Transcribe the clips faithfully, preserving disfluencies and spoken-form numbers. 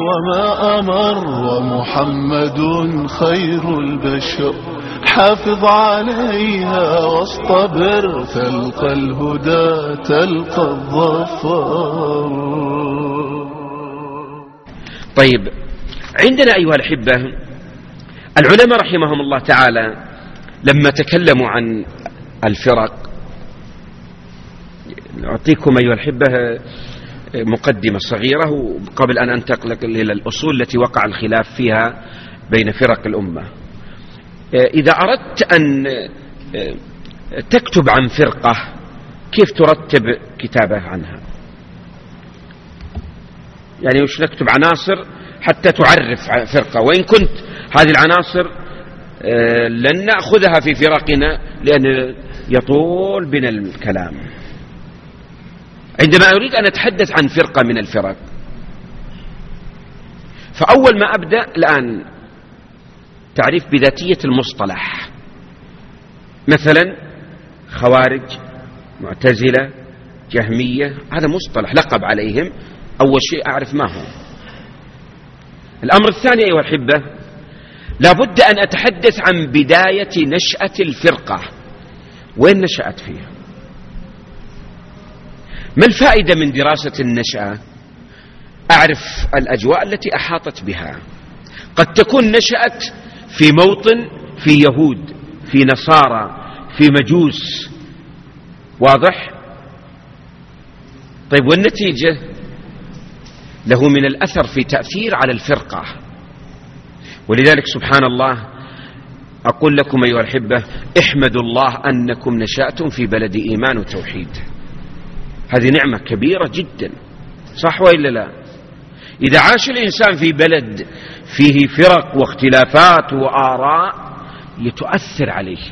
وما أمر ومحمد خير البشر، حافظ عليها واصطبر، تلقى الهدى تلقى الظفر. طيب، عندنا أيها الأحبة العلماء رحمهم الله تعالى لما تكلموا عن الفرق، أعطيكم أيها الأحبة مقدمة صغيرة قبل أن أنتقل إلى الأصول التي وقع الخلاف فيها بين فرق الأمة. إذا أردت أن تكتب عن فرقة كيف ترتب كتابة عنها؟ يعني وش نكتب عناصر حتى تعرف فرقة، وإن كنت هذه العناصر لن نأخذها في فرقنا لأن يطول بنا الكلام. عندما أريد أن أتحدث عن فرقة من الفرق، فأول ما أبدأ الآن تعريف بذاتية المصطلح. مثلا خوارج، معتزلة، جهمية، هذا مصطلح لقب عليهم، أول شيء أعرف ما هو. الأمر الثاني أيها الأحبة، لابد أن أتحدث عن بداية نشأة الفرقة، وين نشأت فيها؟ ما الفائدة من دراسة النشأة؟ أعرف الأجواء التي أحاطت بها. قد تكون نشأت في موطن في يهود، في نصارى، في مجوس، واضح؟ طيب، والنتيجة له من الأثر في تأثير على الفرقة. ولذلك سبحان الله أقول لكم أيها الأحبة، احمدوا الله أنكم نشأتم في بلد إيمان وتوحيد. هذه نعمة كبيرة جدا، صح وإلا لا؟ إذا عاش الإنسان في بلد فيه فرق واختلافات وآراء يتؤثر عليه،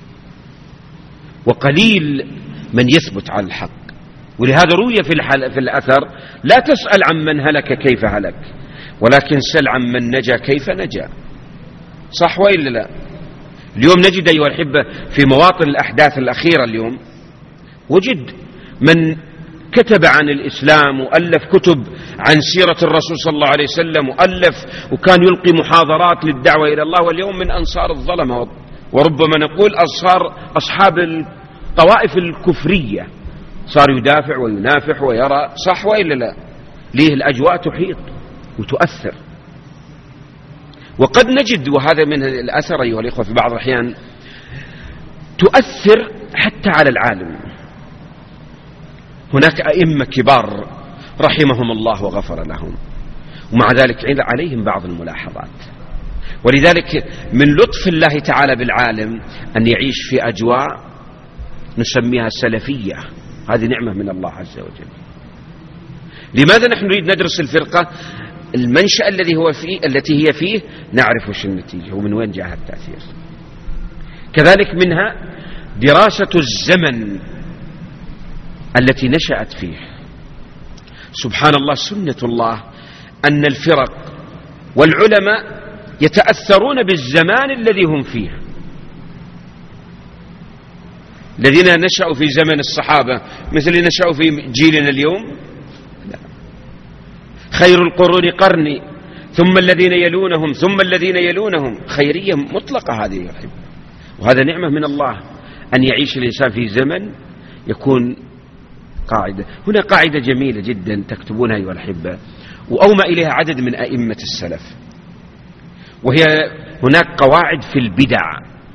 وقليل من يثبت على الحق. ولهذا روي في, في الأثر: لا تسأل عن من هلك كيف هلك، ولكن سل عن من نجا كيف نجا. صح وإلا لا؟ اليوم نجد أيها الأحبة في مواطن الأحداث الأخيرة اليوم وجد من كتب عن الإسلام وألف كتب عن سيرة الرسول صلى الله عليه وسلم، وألف وكان يلقي محاضرات للدعوة إلى الله، واليوم من أنصار الظلمة، وربما نقول أنصار أصحاب الطوائف الكفرية، صار يدافع وينافح ويرى. صح وإلا لا؟ ليه؟ الأجواء تحيط وتؤثر. وقد نجد، وهذا من الأثر أيها الإخوة في بعض الأحيان، تؤثر حتى على العالم. هناك أئمة كبار رحمهم الله وغفر لهم، ومع ذلك عليهم بعض الملاحظات. ولذلك من لطف الله تعالى بالعالم أن يعيش في أجواء نسميها سلفية. هذه نعمة من الله عز وجل. لماذا نحن نريد ندرس الفرقة؟ المنشأ الذي هو فيه التي هي فيه نعرف وش النتيجة ومن وين جاء التأثير. كذلك منها دراسة الزمن التي نشأت فيه. سبحان الله، سنة الله أن الفرق والعلماء يتأثرون بالزمان الذي هم فيه. الذين نشأوا في زمن الصحابة مثل اللي نشأوا في جيلنا اليوم؟ لا. خير القرون قرني ثم الذين يلونهم ثم الذين يلونهم. خيرية مطلقة هذه يحب. وهذا نعمة من الله أن يعيش الإنسان في زمن يكون قاعدة. هنا قاعدة جميلة جدا تكتبونها أيها الأحبة، وأومى إليها عدد من أئمة السلف، وهي هناك قواعد في البدع.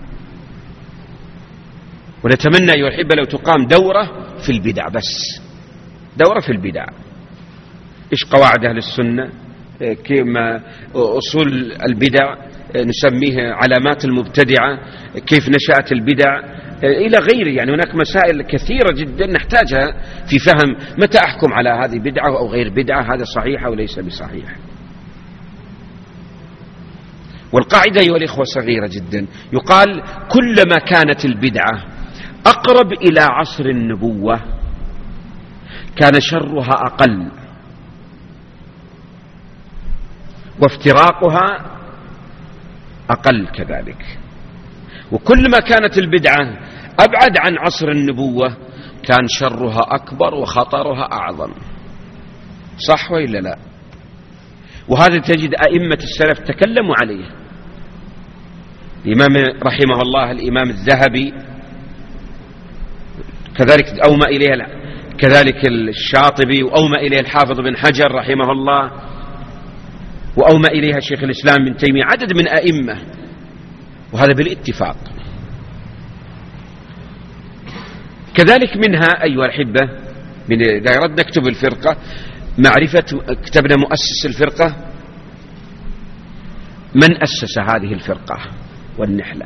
ونتمنى أيها الأحبة لو تقام دورة في البدع، بس دورة في البدع. إيش قواعد أهل السنة، كما أصول البدع نسميها علامات المبتدعة، كيف نشأت البدع إلى غيره. يعني هناك مسائل كثيرة جدا نحتاجها في فهم متى أحكم على هذه بدعة أو غير بدعة، هذا صحيح أو ليس بصحيح. والقاعدة أيها الإخوة صغيرة جدا، يقال كلما كانت البدعة أقرب إلى عصر النبوة كان شرها أقل، وافتراقها أقل كذلك. وكلما كانت البدعة أبعد عن عصر النبوة كان شرها أكبر وخطرها أعظم. صح وإلا لا؟ وهذا تجد أئمة السلف تكلموا عليه. الإمام رحمه الله الإمام الذهبي كذلك أومى إليه، كذلك الشاطبي، وأومى إليه الحافظ بن حجر رحمه الله، وأومى إليها شيخ الإسلام بن تيمية، عدد من أئمة، وهذا بالاتفاق. كذلك منها أيها الأحبة، من إذا أردنا نكتب الفرقة، معرفة كتبنا مؤسس الفرقة، من أسس هذه الفرقة والنحلة.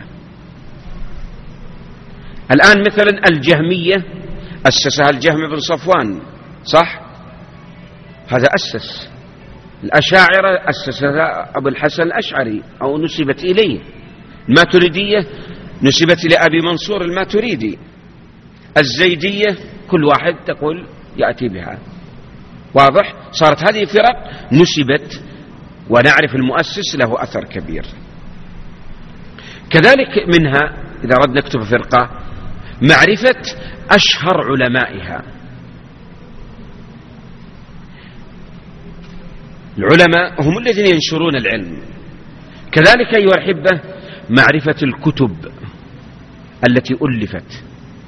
الآن مثلا الجهمية أسسها الجهم بن صفوان، صح؟ هذا أسس. الأشاعرة أسسها أبو الحسن الأشعري أو نسبت إليه. الماتريدية نسبت إلى أبي منصور الماتريدي. الزيدية كل واحد تقول يأتي بها، واضح؟ صارت هذه فرق نسبت، ونعرف المؤسس له أثر كبير. كذلك منها إذا أردنا نكتب فرقة، معرفة أشهر علمائها. العلماء هم الذين ينشرون العلم. كذلك أيها الأحبة معرفة الكتب التي ألفت.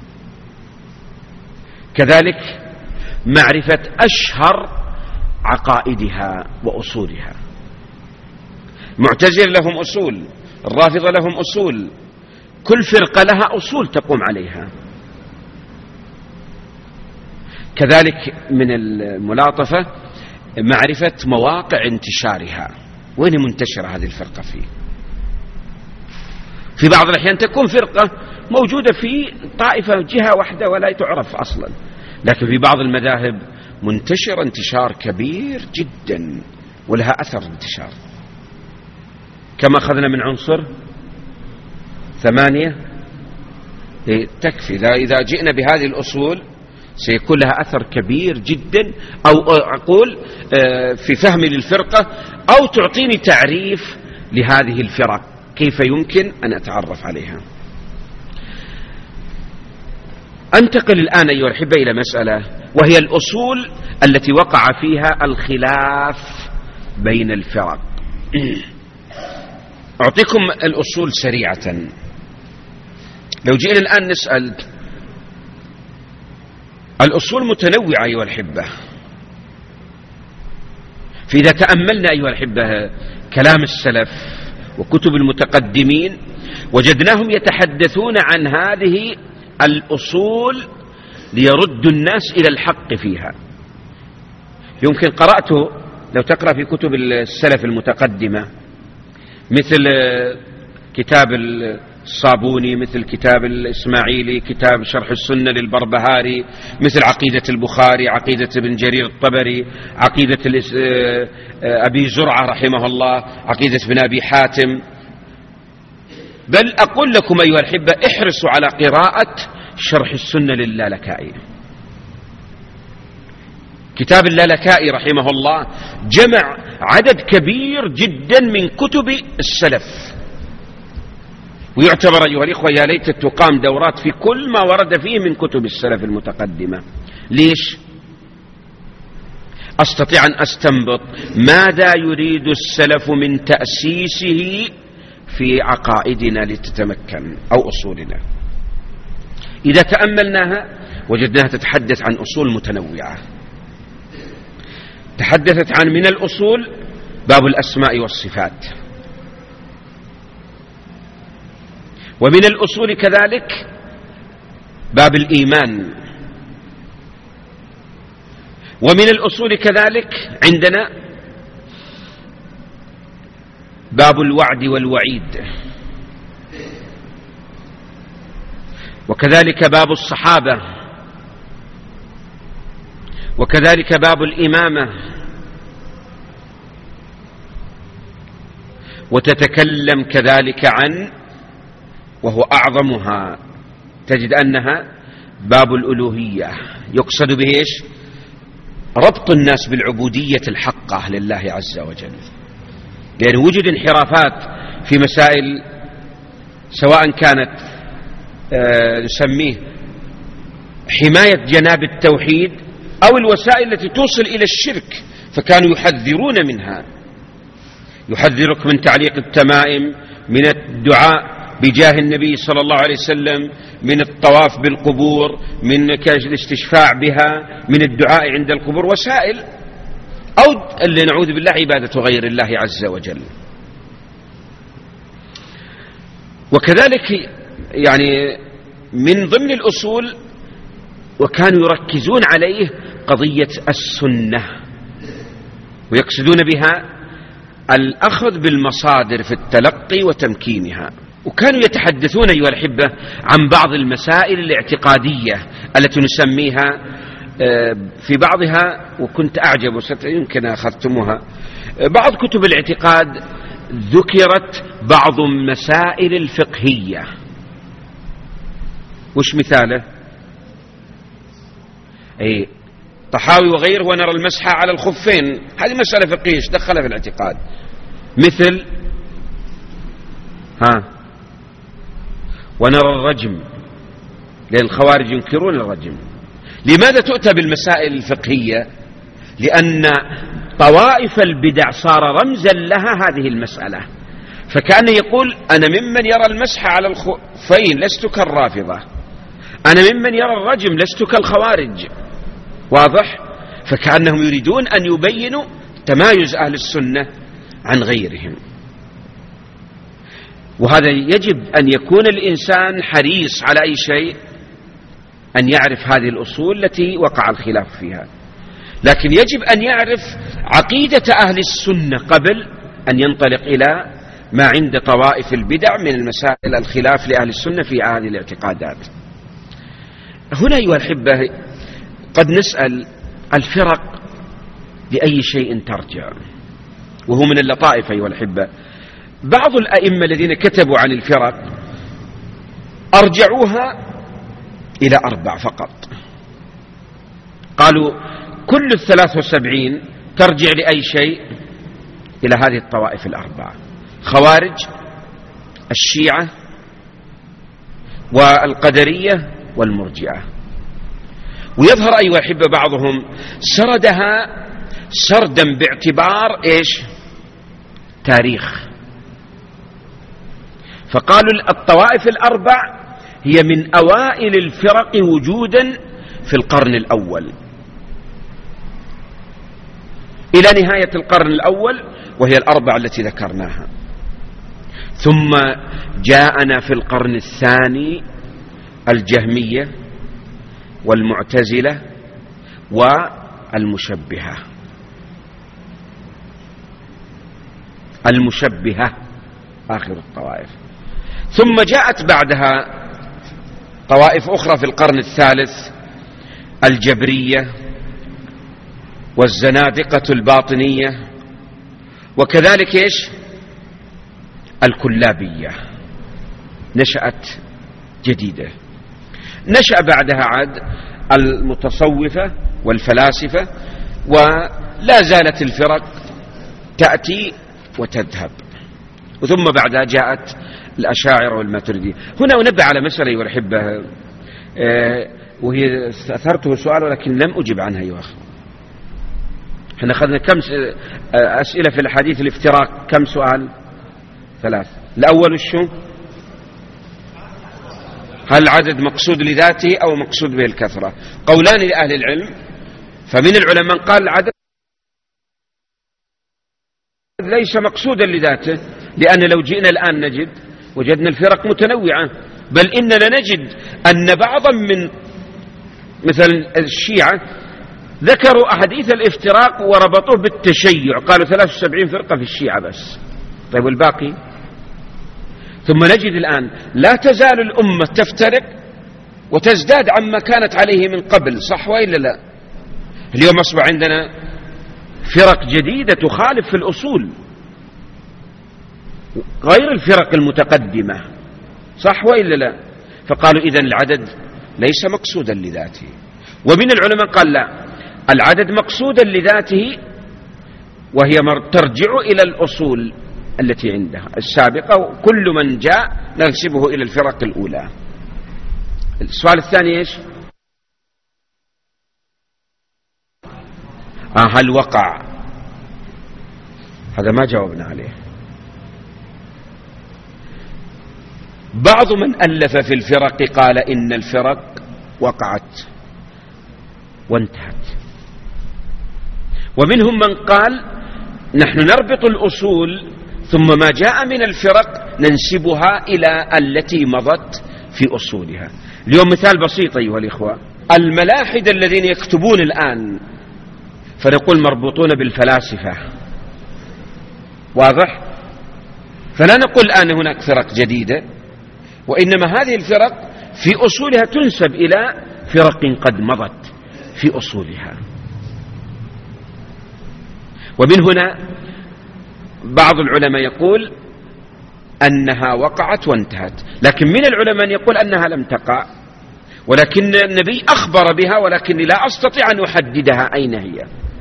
كذلك معرفة أشهر عقائدها وأصولها. المعتزلة لهم أصول، الرافضة لهم أصول، كل فرقة لها أصول تقوم عليها. كذلك من الملاطفة معرفة مواقع انتشارها، وين منتشرة هذه الفرقة فيه. في بعض الأحيان تكون فرقة موجودة في طائفة جهة واحدة ولا تعرف أصلا، لكن في بعض المذاهب منتشر انتشار كبير جدا ولها أثر انتشار. كما أخذنا من عنصر ثمانية تكفي. إذا جئنا بهذه الأصول سيكون لها أثر كبير جدا، أو أقول في فهمي للفرقة، أو تعطيني تعريف لهذه الفرق كيف يمكن أن أتعرف عليها. أنتقل الآن أيها الأحبة إلى مسألة، وهي الأصول التي وقع فيها الخلاف بين الفرق. أعطيكم الأصول سريعة. لو جئنا الآن نسأل، الأصول متنوعة أيها الأحبة. فإذا تأملنا أيها الأحبة كلام السلف وكتب المتقدمين، وجدناهم يتحدثون عن هذه الأصول ليردوا الناس إلى الحق فيها. يمكن قرأته، لو تقرأ في كتب السلف المتقدمة مثل كتاب الصابوني، مثل كتاب الإسماعيلي، كتاب شرح السنة للبربهاري، مثل عقيدة البخاري، عقيدة ابن جرير الطبري، عقيدة أبي زرعة رحمه الله، عقيدة ابن أبي حاتم. بل أقول لكم أيها الأحبة احرصوا على قراءة شرح السنة للالكائي. كتاب اللالكائي رحمه الله جمع عدد كبير جدا من كتب السلف، ويعتبر أيها الإخوة يا ليت تقام دورات في كل ما ورد فيه من كتب السلف المتقدمة. ليش؟ أستطيع أن أستنبط ماذا يريد السلف من تأسيسه في عقائدنا لتتمكن، أو أصولنا. إذا تأملناها وجدناها تتحدث عن أصول متنوعة. تحدثت عن من الأصول باب الأسماء والصفات، ومن الأصول كذلك باب الإيمان، ومن الأصول كذلك عندنا باب الوعد والوعيد، وكذلك باب الصحابة، وكذلك باب الإمامة. وتتكلم كذلك عن، وهو أعظمها، تجد أنها باب الألوهية. يقصد به إيش؟ ربط الناس بالعبودية الحقة لله عز وجل، لأن وجد انحرافات في مسائل سواء كانت آه نسميه حماية جناب التوحيد أو الوسائل التي توصل إلى الشرك، فكانوا يحذرون منها يحذرك من تعليق التمائم، من الدعاء بجاه النبي صلى الله عليه وسلم، من الطواف بالقبور، من الاستشفاع بها، من الدعاء عند القبور، وسائل أو اللي نعوذ بالله عبادة غير الله عز وجل. وكذلك يعني من ضمن الأصول وكانوا يركزون عليه قضية السنة، ويقصدون بها الأخذ بالمصادر في التلقي وتمكينها. وكانوا يتحدثون أيها الأحبة عن بعض المسائل الاعتقادية التي نسميها في بعضها، وكنت أعجب يمكن أخذتموها، بعض كتب الاعتقاد ذكرت بعض المسائل الفقهية. وش مثاله؟ أي طحاوي وغيره ونرى المسح على الخفين، هذه مسألة فقهية ايش دخلها في الاعتقاد؟ مثل ها ونرى الرجم، لأن الخوارج ينكرون الرجم. لماذا تؤتى بالمسائل الفقهية؟ لأن طوائف البدع صار رمزا لها هذه المسألة، فكأنه يقول أنا ممن يرى المسح على الخفين لست كالرافضة، أنا ممن يرى الرجم لست كالخوارج. واضح؟ فكأنهم يريدون أن يبينوا تمايز أهل السنة عن غيرهم. وهذا يجب أن يكون الإنسان حريص على أي شيء أن يعرف هذه الأصول التي وقع الخلاف فيها، لكن يجب أن يعرف عقيدة أهل السنة قبل أن ينطلق إلى ما عند طوائف البدع من المسائل الخلاف لأهل السنة في هذه الاعتقادات. هنا أيها الأحبة قد نسأل الفرق لأي شيء ترجع، وهو من اللطائف أيها الأحبة. بعض الأئمة الذين كتبوا عن الفرق أرجعوها إلى أربع فقط، قالوا كل الثلاث وسبعين ترجع لأي شيء إلى هذه الطوائف الأربعة: خوارج، الشيعة، والقدرية، والمرجئة. ويظهر أيها الأحبة بعضهم سردها سردا باعتبار إيش؟ تاريخ. فقالوا الطوائف الأربع هي من أوائل الفرق وجودا في القرن الأول إلى نهاية القرن الأول، وهي الأربع التي ذكرناها. ثم جاءنا في القرن الثاني الجهمية والمعتزلة والمشبهة. المشبهة آخر الطوائف. ثم جاءت بعدها طوائف أخرى في القرن الثالث: الجبرية والزنادقة الباطنية، وكذلك إيش؟ الكلابية نشأت جديدة. نشأ بعدها عاد المتصوفة والفلاسفة، ولا زالت الفرق تأتي وتذهب. وثم بعدها جاءت الأشاعرة والماتريدية. هنا أنبه على مسألة أيها الأحبة، آه وهي أثرته سؤال ولكن لم أجب عنها يا أخي. احنا أخذنا كم أسئلة في الحديث الافتراق؟ كم سؤال؟ ثلاث. الأول شو؟ هل العدد مقصود لذاته أو مقصود به الكثرة؟ قولان لأهل العلم، فمن العلماء قال العدد ليس مقصودا لذاته، لأن لو جئنا الآن نجد وجدنا الفرق متنوعة، بل إننا نجد أن بعضا من مثل الشيعة ذكروا أحاديث الافتراق وربطوه بالتشيع، قالوا ثلاث وسبعين فرقة في الشيعة بس. طيب والباقي؟ ثم نجد الآن لا تزال الأمة تفترق وتزداد عما كانت عليه من قبل، صح وإلا لا؟ اليوم أصبح عندنا فرق جديدة تخالف في الأصول غير الفرق المتقدمة، صح وإلا لا؟ فقالوا إذن العدد ليس مقصودا لذاته. ومن العلماء قال لا، العدد مقصودا لذاته، وهي ترجع إلى الأصول التي عندها السابقة، وكل من جاء ننسبه إلى الفرق الأولى. السؤال الثاني إيش؟ آه هل وقع هذا ما جاوبنا عليه. بعض من ألف في الفرق قال إن الفرق وقعت وانتهت، ومنهم من قال نحن نربط الأصول ثم ما جاء من الفرق ننسبها إلى التي مضت في أصولها. اليوم مثال بسيط أيها الإخوة، الملاحدة الذين يكتبون الآن فنقول مربوطون بالفلاسفة، واضح؟ فلا نقول الآن هناك فرق جديدة، وإنما هذه الفرق في أصولها تنسب إلى فرق قد مضت في أصولها. ومن هنا بعض العلماء يقول أنها وقعت وانتهت، لكن من العلماء يقول أنها لم تقع، ولكن النبي أخبر بها ولكني لا أستطيع أن أحددها أين هي.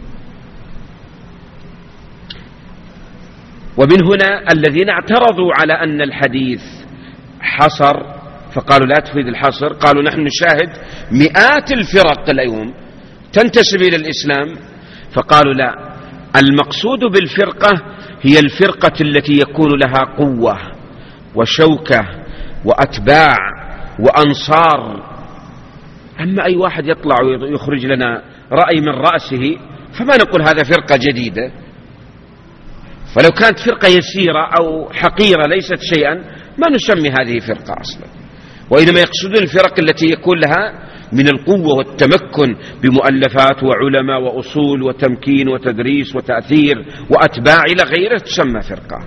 ومن هنا الذين اعترضوا على أن الحديث حصر فقالوا لا تفيد الحصر، قالوا نحن نشاهد مئات الفرق اليوم تنتسب إلى الإسلام، فقالوا لا، المقصود بالفرقة هي الفرقة التي يكون لها قوة وشوكة وأتباع وأنصار. أما أي واحد يطلع ويخرج لنا رأي من رأسه فما نقول هذا فرقة جديدة، فلو كانت فرقة يسيرة أو حقيرة ليست شيئا ما نسمي هذه فرقة أصلا، وإنما يقصدون الفرق التي يكون لها من القوة والتمكن بمؤلفات وعلماء وأصول وتمكين وتدريس وتأثير وأتباع إلى غيره تسمى فرقة.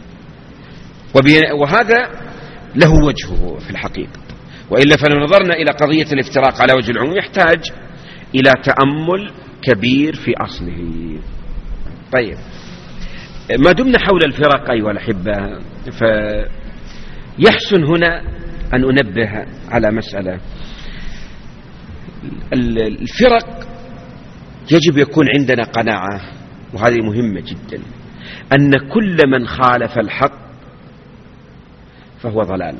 وهذا له وجهه في الحقيقة، وإلا فلو نظرنا إلى قضية الافتراق على وجه العموم يحتاج إلى تأمل كبير في أصله. طيب، ما دمنا حول الفرق أيها الأحبة، فيحسن هنا أن أنبه على مسألة. الفرق يجب يكون عندنا قناعة، وهذه مهمة جدا، أن كل من خالف الحق فهو ضلال،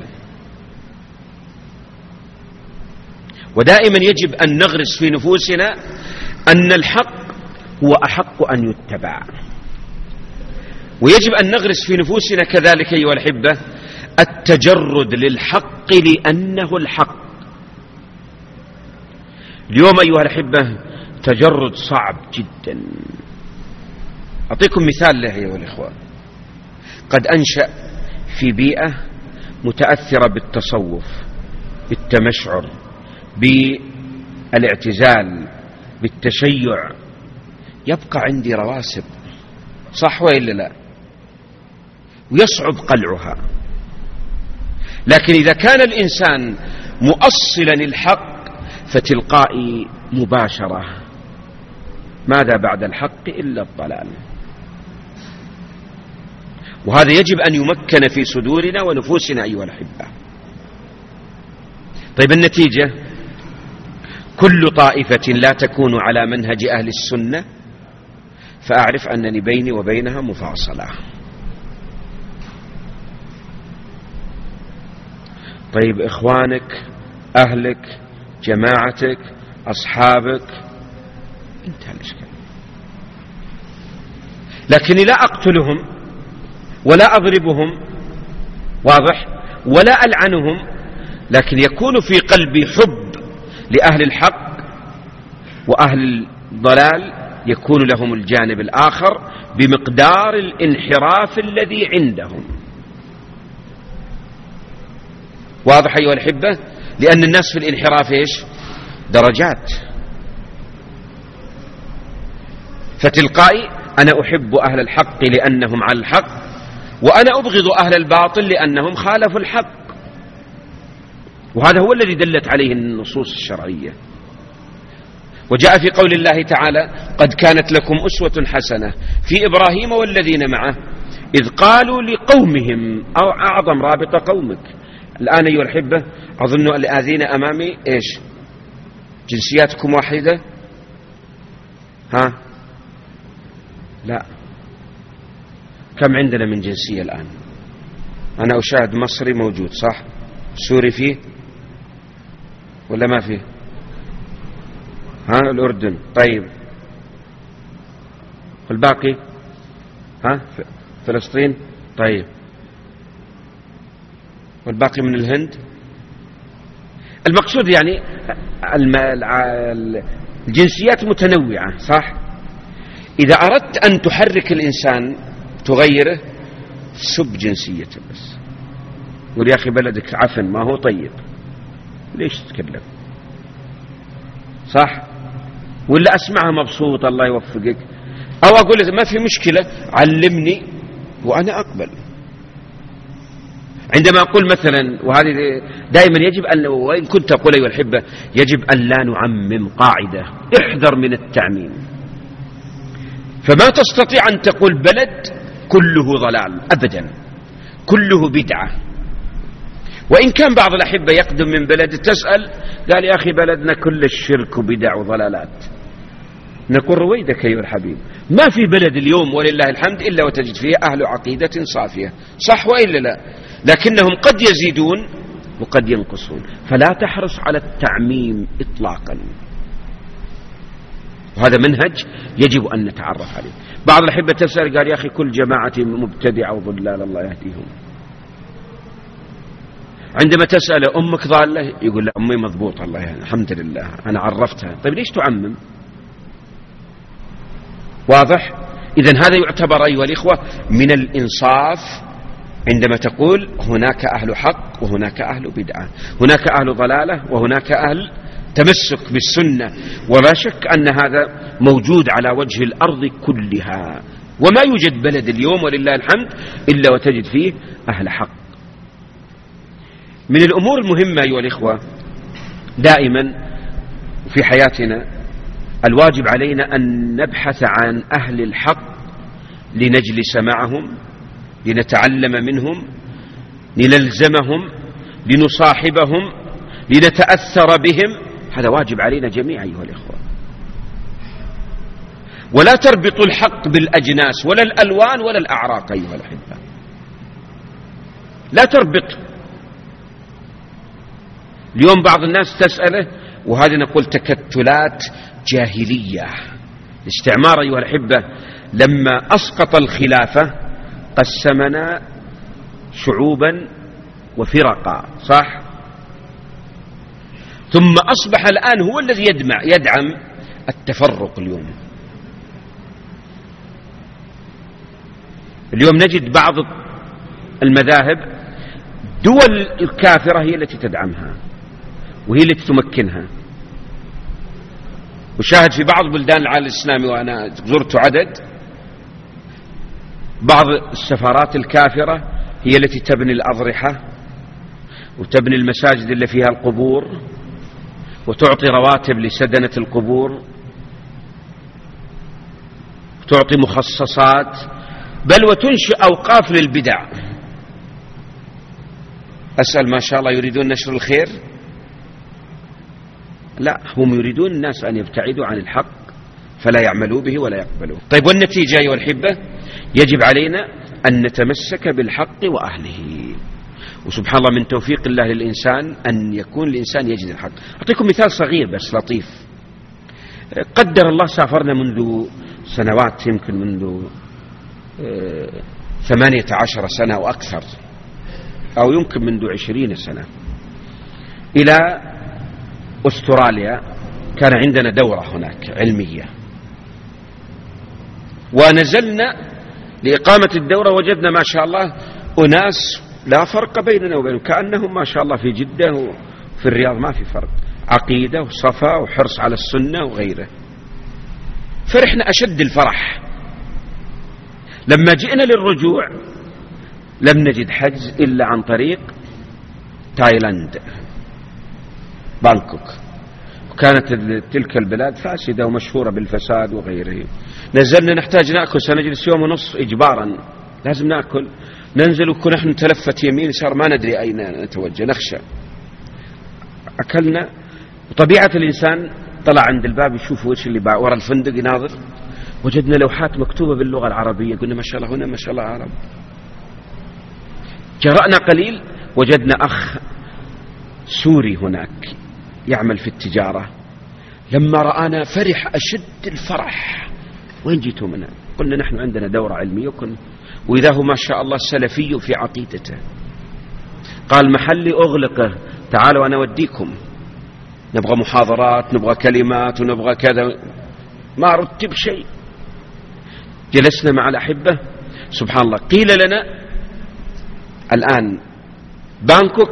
ودائما يجب أن نغرس في نفوسنا أن الحق هو أحق أن يتبع، ويجب أن نغرس في نفوسنا كذلك أيها الأحبة التجرد للحق لأنه الحق. اليوم أيها الأحبة تجرد صعب جدا. أعطيكم مثال له أيها الإخوة، قد أنشأ في بيئة متأثرة بالتصوف، بالتمشعر، بالاعتزال، بالتشيع، يبقى عندي رواسب، صح وإلا لا؟ ويصعب قلعها. لكن إذا كان الإنسان مؤصلا الحق فتلقائي مباشرة ماذا بعد الحق إلا الضلال. وهذا يجب أن يمكن في صدورنا ونفوسنا أيها الأحبة. طيب، النتيجة كل طائفة لا تكون على منهج أهل السنة فأعرف أنني بيني وبينها مفاصلة. طيب، إخوانك، أهلك، جماعتك، أصحابك، انتهى الإشكال. لكني لا أقتلهم ولا أضربهم، واضح، ولا ألعنهم، لكن يكون في قلبي حب لأهل الحق، وأهل الضلال يكون لهم الجانب الآخر بمقدار الانحراف الذي عندهم. واضح أيها الأحبة؟ لأن الناس في الانحراف إيش؟ درجات. فتلقائي أنا أحب أهل الحق لأنهم على الحق، وأنا أبغض أهل الباطل لأنهم خالفوا الحق. وهذا هو الذي دلت عليه النصوص الشرعية. وجاء في قول الله تعالى: قد كانت لكم أسوة حسنة في إبراهيم والذين معه إذ قالوا لقومهم، أو أعظم رابط قومك. الآن أيها الأحبة أظن الآذين أمامي إيش؟ جنسياتكم واحدة؟ ها؟ لا. كم عندنا من جنسية الآن؟ أنا أشاهد مصري موجود، صح؟ سوري فيه ولا ما فيه؟ ها؟ الأردن. طيب، والباقي؟ ها فلسطين. طيب والباقي من الهند. المقصود يعني الجنسيات متنوعة، صح؟ إذا أردت أن تحرك الإنسان تغيره سب جنسيته بس، قول يا أخي بلدك عفن ما هو طيب، ليش تتكلم؟ صح؟ ولا أسمعها مبسوط الله يوفقك، أو أقول ما في مشكلة علمني وأنا أقبل. عندما أقول مثلا، وهذه دائما يجب أن، وإن كنت أقول أيها الأحبة يجب أن لا نعمم، قاعدة احذر من التعميم. فما تستطيع أن تقول بلد كله ضلال أبدا، كله بدعة. وإن كان بعض الأحبة يقدم من بلد تسأل قال يا أخي بلدنا كل الشرك وبدع وضلالات، نقول رويدك أيها الحبيب، ما في بلد اليوم ولله الحمد إلا وتجد فيه أهل عقيدة صافية، صح وإلا لا؟ لكنهم قد يزيدون وقد ينقصون، فلا تحرص على التعميم إطلاقا، وهذا منهج يجب أن نتعرف عليه. بعض الأحبة تسأل قال يا أخي كل جماعة مبتدعة وضلال الله يهديهم. عندما تسأل أمك ضالة يقول لا أمي مضبوطة الله يعني الحمد لله أنا عرفتها. طيب ليش تعمم؟ واضح؟ إذن هذا يعتبر أيها الإخوة من الإنصاف عندما تقول هناك أهل حق وهناك أهل بدعة، هناك أهل ضلالة وهناك أهل تمسك بالسنة. ولا شك أن هذا موجود على وجه الأرض كلها، وما يوجد بلد اليوم ولله الحمد إلا وتجد فيه أهل حق. من الأمور المهمة أيها الإخوة دائما في حياتنا الواجب علينا أن نبحث عن أهل الحق لنجلس معهم، لنتعلم منهم، لنلزمهم، لنصاحبهم، لنتأثر بهم. هذا واجب علينا جميعا أيها الإخوة. ولا تربط الحق بالأجناس ولا الألوان ولا الأعراق أيها الأحبة، لا تربط. اليوم بعض الناس تسأله، وهذه نقول تكتلات جاهلية. الاستعمار أيها الأحبة لما أسقط الخلافة قسمنا شعوبا وفرقا، صح؟ ثم أصبح الآن هو الذي يدمع يدعم التفرق. اليوم اليوم نجد بعض المذاهب دول الكافرة هي التي تدعمها وهي التي تمكنها. وشاهد في بعض بلدان العالم الإسلامي، وأنا زرت عدد، بعض السفارات الكافرة هي التي تبني الأضرحة وتبني المساجد اللي فيها القبور وتعطي رواتب لسدنة القبور وتعطي مخصصات، بل وتنشئ أوقاف للبدع. أسأل ما شاء الله يريدون نشر الخير؟ لا، هم يريدون الناس أن يبتعدوا عن الحق فلا يعملوا به ولا يقبلوه. طيب والنتيجة أيها الأحبة يجب علينا أن نتمسك بالحق وأهله. وسبحان الله من توفيق الله للإنسان أن يكون الإنسان يجد الحق. أعطيكم مثال صغير بس لطيف. قدر الله سافرنا منذ سنوات، يمكن منذ ثمانية عشر سنة أو أكثر، أو يمكن منذ عشرين سنة، إلى أستراليا. كان عندنا دورة هناك علمية، ونزلنا لإقامة الدورة وجدنا ما شاء الله أناس لا فرق بيننا وبينهم، كأنهم ما شاء الله في جدة وفي الرياض ما في فرق، عقيدة وصفا وحرص على السنة وغيره. فرحنا أشد الفرح. لما جئنا للرجوع لم نجد حجز إلا عن طريق تايلاند، بانكوك، وكانت تلك البلاد فاسدة ومشهورة بالفساد وغيره. نزلنا نحتاج نأكل، سنجلس يوم ونصف إجبارا، لازم نأكل. ننزل وكنا نحن نتلفت يمين يسار ما ندري أين نتوجه، نخشى. أكلنا، وطبيعة الإنسان طلع عند الباب يشوف وش اللي وراء الفندق يناظر. وجدنا لوحات مكتوبة باللغة العربية، قلنا ما شاء الله هنا ما شاء الله عرب. جرأنا قليل وجدنا أخ سوري هناك يعمل في التجارة. لما رآنا فرح أشد الفرح. وين جيتوا منها؟ قلنا نحن عندنا دورة علمية وكن وإذا هو ما شاء الله سلفي في عقيدته، قال محلي أغلقه، تعالوا أنا أوديكم، نبغى محاضرات، نبغى كلمات، ونبغى كذا، ما رتب شيء. جلسنا مع الأحبة سبحان الله، قيل لنا الآن بانكوك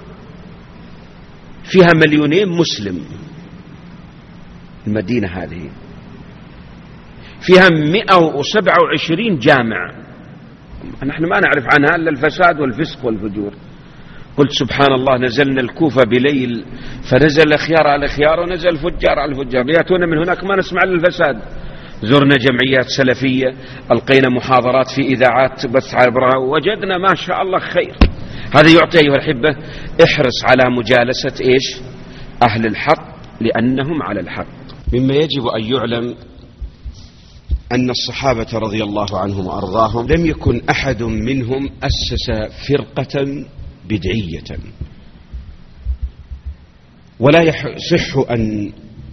فيها مليونين مسلم، المدينة هذه فيها مئة وسبعة وعشرين جامع، نحن ما نعرف عنها إلا الفساد والفسق والفجور. قلت سبحان الله، نزلنا الكوفة بليل فنزل الخيار على الخيار ونزل الفجار على الفجار، يأتون من هناك ما نسمع للفساد. زرنا جمعيات سلفية، ألقينا محاضرات في إذاعات بث عبرها، وجدنا ما شاء الله خير. هذا يعطي أيها الأحبة احرص على مجالسة إيش؟ أهل الحق لأنهم على الحق. مما يجب أن يعلم أن الصحابة رضي الله عنهم وأرضاهم لم يكن أحد منهم أسس فرقة بدعية، ولا يصح أن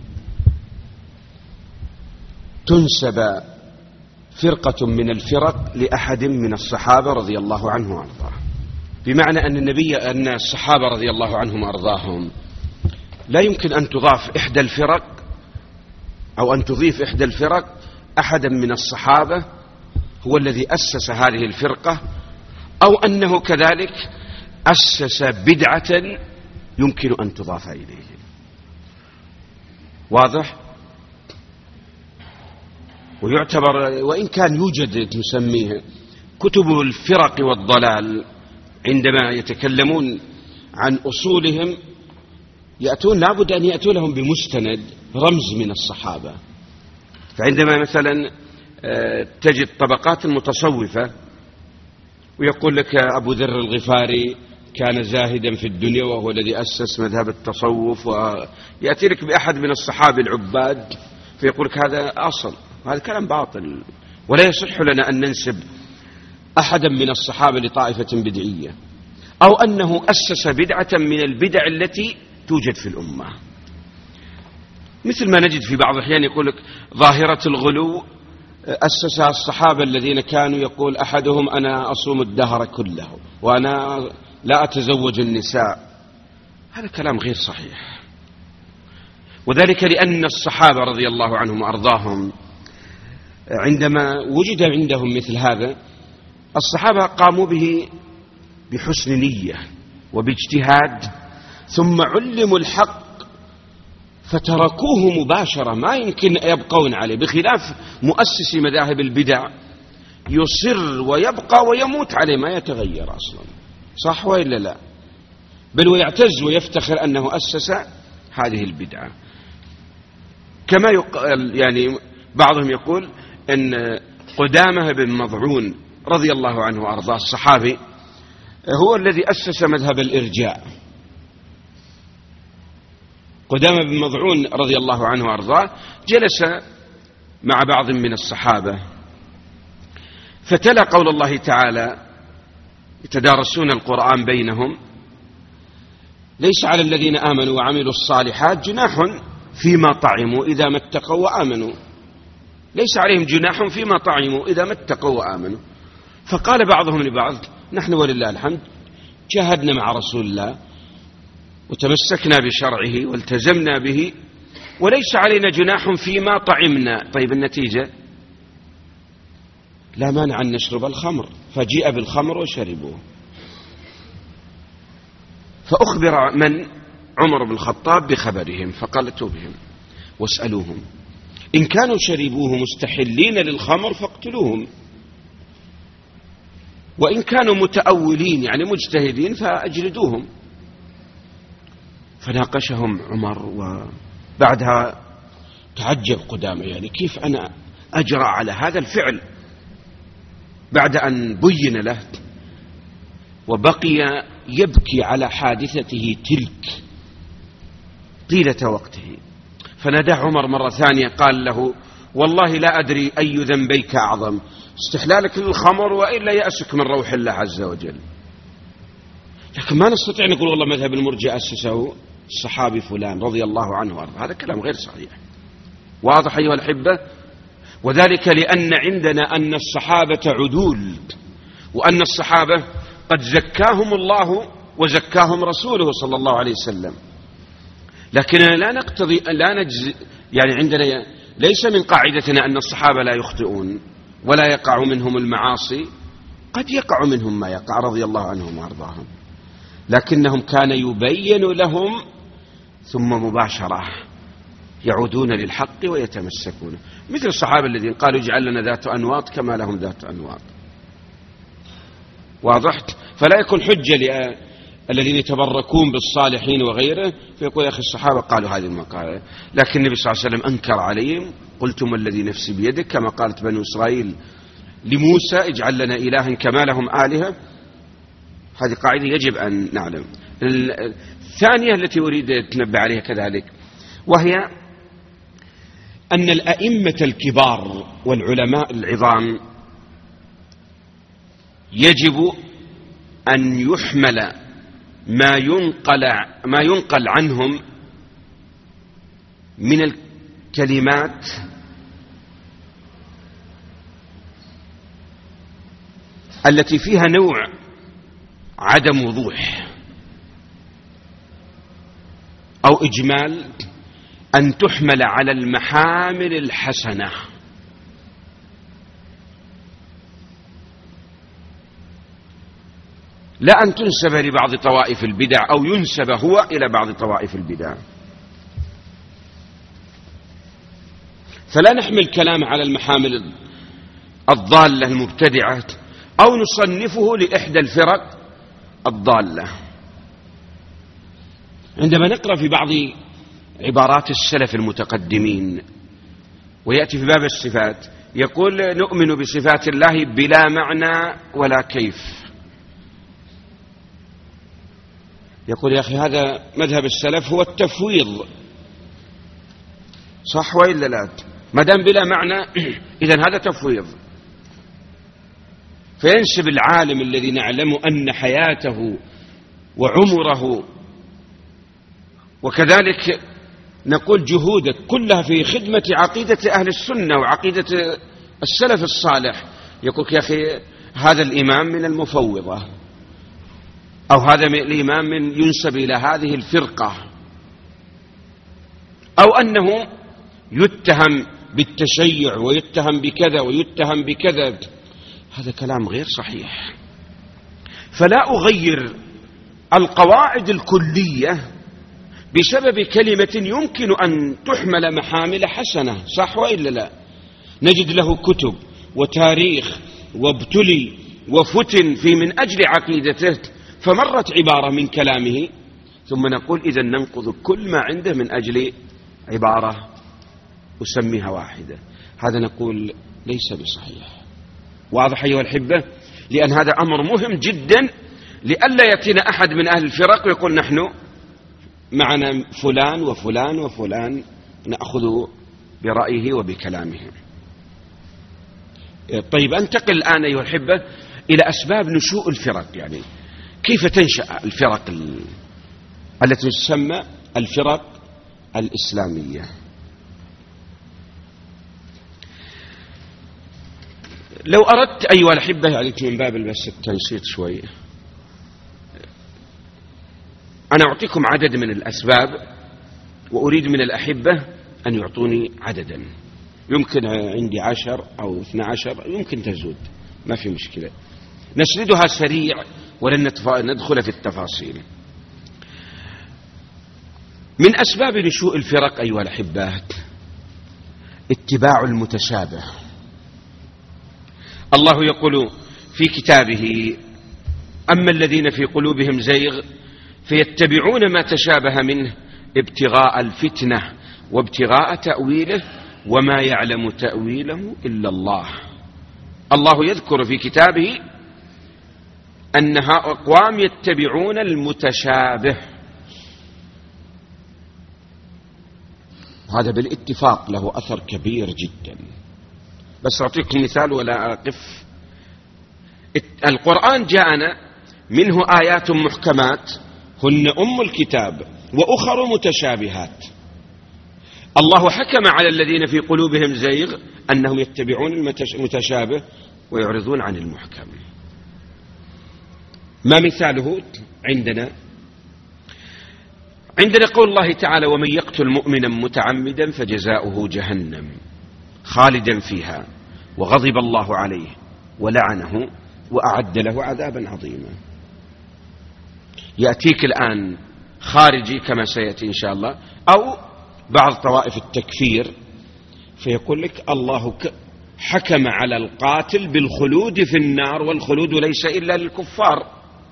تنسب فرقة من الفرق لأحد من الصحابة رضي الله عنه وأرضاه، بمعنى أن النبي أن الصحابة رضي الله عنهم وأرضاهم لا يمكن أن تضاف إحدى الفرق أو أن تضيف إحدى الفرق أحدا من الصحابة هو الذي أسس هذه الفرقة، أو أنه كذلك أسس بدعة يمكن أن تضاف إليه. واضح؟ ويعتبر وإن كان يوجد نسميه كتب الفرق والضلال، عندما يتكلمون عن أصولهم يأتون لابد أن يأتوا لهم بمستند رمز من الصحابة. فعندما مثلا تجد طبقات المتصوفة ويقول لك أبو ذر الغفاري كان زاهدا في الدنيا وهو الذي أسس مذهب التصوف، ويأتي لك بأحد من الصحابة العباد فيقول لك هذا أصل، هذا كلام باطل، ولا يصح لنا أن ننسب أحدا من الصحابة لطائفة بدعية، أو أنه أسس بدعة من البدع التي توجد في الأمة، مثل ما نجد في بعض الأحيان يقول لك ظاهرة الغلو أسسها الصحابة الذين كانوا يقول أحدهم أنا أصوم الدهر كله وأنا لا أتزوج النساء. هذا كلام غير صحيح، وذلك لأن الصحابة رضي الله عنهم وأرضاهم عندما وجد عندهم مثل هذا الصحابة قاموا به بحسن نية وباجتهاد، ثم علموا الحق فتركوه مباشرة، ما يمكن يبقون عليه، بخلاف مؤسس مذاهب البدع يصر ويبقى ويموت عليه ما يتغير أصلا، صح وإلا لا؟ بل ويعتز ويفتخر أنه أسس هذه البدعة. كما يقال يعني بعضهم يقول أن قدامة بن مضعون رضي الله عنه وأرضاه الصحابي هو الذي أسس مذهب الإرجاء. قدامة بن مضعون رضي الله عنه وأرضاه جلس مع بعض من الصحابة فتلا قول الله تعالى يتدارسون القرآن بينهم ليس على الذين آمنوا وعملوا الصالحات جناح فيما طعموا إذا ما اتقوا وآمنوا، ليس عليهم جناح فيما طعموا إذا ما اتقوا وآمنوا. فقال بعضهم لبعض نحن ولله الحمد جاهدنا مع رسول الله وتمسكنا بشرعه والتزمنا به وليس علينا جناح فيما طعمنا. طيب النتيجة لا مانع أن نشرب الخمر، فجيء بالخمر وشربوه. فأخبر من؟ عمر بن الخطاب بخبرهم، فقال ائتوا بهم واسألوهم إن كانوا شربوه مستحلين للخمر فاقتلوهم، وإن كانوا متأولين يعني مجتهدين فأجلدوهم. فناقشهم عمر، وبعدها تعجب قدامه يعني كيف أنا أجرى على هذا الفعل بعد أن بين له، وبقي يبكي على حادثته تلك طيلة وقته. فنادى عمر مرة ثانية قال له والله لا أدري أي ذنبيك أعظم، استحلالك للخمر وإلا يأسك من روح الله عز وجل. لكن ما نستطيع نقول والله مذهب المرجئة أسسه الصحابي فلان رضي الله عنه وارضاه، هذا كلام غير صحيح. واضح أيها الأحبة؟ وذلك لأن عندنا أن الصحابة عدول، وأن الصحابة قد زكاهم الله وزكاهم رسوله صلى الله عليه وسلم. لكننا لا نقتضي لا نجزي، يعني عندنا ليس من قاعدتنا أن الصحابة لا يخطئون ولا يقع منهم المعاصي، قد يقع منهم ما يقع رضي الله عنهم وارضاهم، لكنهم كان يبين لهم ثم مباشرة يعودون للحق ويتمسكون، مثل الصحابة الذين قالوا اجعل لنا ذات أنواط كما لهم ذات أنواط. واضحت؟ فلا يكون حجة الذين يتبركون بالصالحين وغيره فيقول يا أخي الصحابة قالوا هذه المقالة، لكن النبي صلى الله عليه وسلم أنكر عليهم، قلتم الذي نفسي بيدك، كما قالت بنو إسرائيل لموسى اجعل لنا إلها كما لهم آلهة. هذه قاعدة يجب أن نعلم. الثانية التي أريد أتنبه عليها كذلك، وهي أن الأئمة الكبار والعلماء العظام يجب أن يحمل ما ينقل ما ينقل عنهم من الكلمات التي فيها نوع عدم وضوح أو إجمال، أن تحمل على المحامل الحسنة، لا أن تنسب لبعض طوائف البدع أو ينسب هو إلى بعض طوائف البدع. فلا نحمل كلام على المحامل الضالة المبتدعة أو نصنفه لإحدى الفرق الضالة. عندما نقرأ في بعض عبارات السلف المتقدمين ويأتي في باب الصفات يقول نؤمن بصفات الله بلا معنى ولا كيف، يقول يا أخي هذا مذهب السلف هو التفويض، صح وإلا لا؟ ما دام بلا معنى إذن هذا تفويض. فينسب العالم الذي نعلم أن حياته وعمره وكذلك نقول جهودك كلها في خدمة عقيدة أهل السنة وعقيدة السلف الصالح، يقول يا أخي هذا الإمام من المفوضة، أو هذا الإمام من ينسب إلى هذه الفرقة، أو أنه يتهم بالتشيع ويتهم بكذا ويتهم بكذا. هذا كلام غير صحيح. فلا أغير القواعد الكلية بسبب كلمة يمكن أن تحمل محامل حسنة، صح وإلا لا؟ نجد له كتب وتاريخ وابتلي وفتن في من أجل عقيدته، فمرت عبارة من كلامه ثم نقول إذن ننقض كل ما عنده من أجل عبارة أسميها واحدة. هذا نقول ليس بصحيح. واضح أيها الحبة؟ لأن هذا أمر مهم جدا، لئلا يأتينا أحد من أهل الفرق ويقول نحن معنا فلان وفلان وفلان نأخذ برأيه وبكلامه. طيب أنتقل الآن أيها الحبة إلى أسباب نشوء الفرق، يعني كيف تنشأ الفرق التي تسمى الفرق الإسلامية. لو أردت أيها الأحبة يعني من باب بس التنشيط شوي، أنا أعطيكم عدد من الأسباب وأريد من الأحبة أن يعطوني عددا، يمكن عندي عشر أو اثنى عشر، يمكن تزود، ما في مشكلة، نسردها سريع ولن ندخل في التفاصيل. من أسباب نشوء الفرق أيها الأحبات اتباع المتشابه. الله يقول في كتابه أما الذين في قلوبهم زيغ فيتبعون ما تشابه منه ابتغاء الفتنة وابتغاء تأويله وما يعلم تأويله إلا الله. الله يذكر في كتابه أنها أقوام يتبعون المتشابه، هذا بالاتفاق له أثر كبير جدا. بس أعطيكم مثال ولا أقف. القرآن جاءنا منه آيات محكمات هن أم الكتاب وأخر متشابهات. الله حكم على الذين في قلوبهم زيغ أنهم يتبعون المتشابه ويعرضون عن المحكم. ما مثاله عندنا؟ عندنا قول الله تعالى: ومن يقتل مؤمنا متعمدا فجزاؤه جهنم خالدا فيها وغضب الله عليه ولعنه وأعد له عذابا عظيما. يأتيك الآن خارجي كما سيأتي إن شاء الله، أو بعض طوائف التكفير، فيقول لك الله حكم على القاتل بالخلود في النار، والخلود ليس إلا للكفار،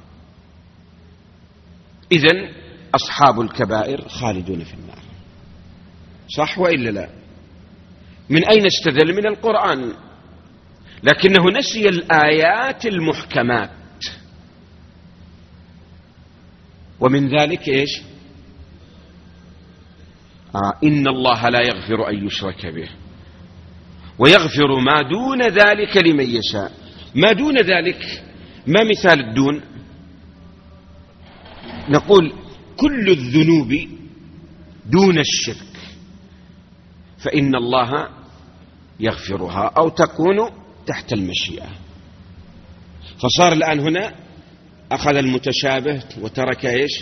إذن أصحاب الكبائر خالدون في النار. صح وإلا لا؟ من أين استدل؟ من القرآن، لكنه نسي الآيات المحكمات. ومن ذلك إيش؟ آه إن الله لا يغفر أن يشرك به ويغفر ما دون ذلك لمن يشاء. ما دون ذلك، ما مثال الدون؟ نقول كل الذنوب دون الشرك فإن الله يغفرها أو تكون تحت المشيئة. فصار الآن هنا أخذ المتشابه وترك إيش؟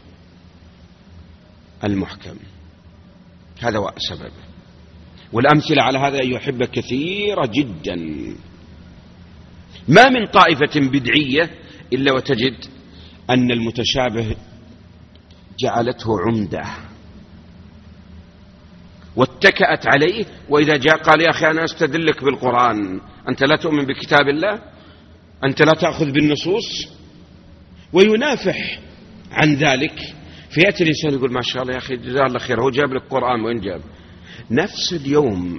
المحكم. هذا هو السبب. والأمثلة على هذا أيها الأحبة كثيرة جدا. ما من طائفة بدعية إلا وتجد أن المتشابه جعلته عمدة واتكأت عليه، وإذا جاء قال: يا أخي أنا أستدلك بالقرآن، أنت لا تؤمن بكتاب الله، أنت لا تأخذ بالنصوص، وينافح عن ذلك. فيأتي الإنسان يقول: ما شاء الله يا أخي جزاه الله خير، هو جاب لك قرآن، وين جاب؟ نفس اليوم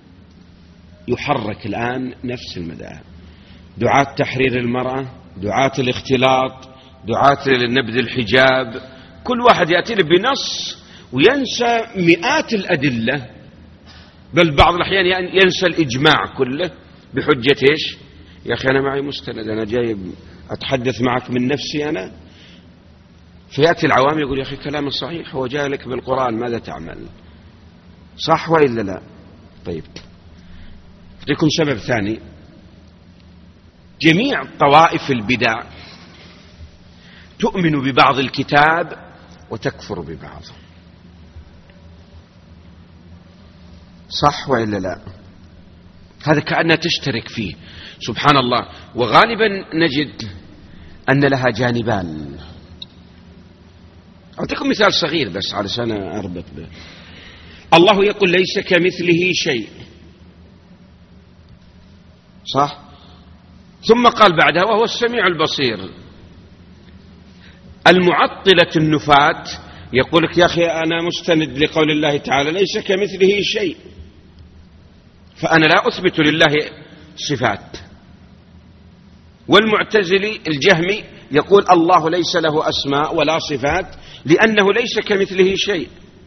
يحرك الآن نفس المذاهب، دعاة تحرير المرأة، دعاة الاختلاط، دعاة نبذ الحجاب، كل واحد يأتي له بنص وينسى مئات الأدلة، بل بعض الأحيان ينسى الإجماع كله بحجة إيش؟ يا أخي أنا معي مستند، أنا جايب أتحدث معك من نفسي أنا. فيأتي العوام يقول: يا أخي كلام صحيح، هو جاء لك بالقرآن، ماذا تعمل؟ صح وإلا لا؟ طيب أعطيكم سبب ثاني. جميع طوائف البدع تؤمن ببعض الكتاب وتكفر ببعض. صح وإلا لا؟ هذا كأنها تشترك فيه، سبحان الله. وغالبا نجد أن لها جانبان. أعطيكم مثال صغير بس علشان أربط به. الله يقول: ليس كمثله شيء، صح؟ ثم قال بعدها: وهو السميع البصير. المعطلة النفاة يقول لك: يا أخي أنا مستند لقول الله تعالى ليس كمثله شيء، فأنا لا أثبت لله صفات. والمعتزلي الجهمي يقول: الله ليس له أسماء ولا صفات لأنه ليس كمثله شيء.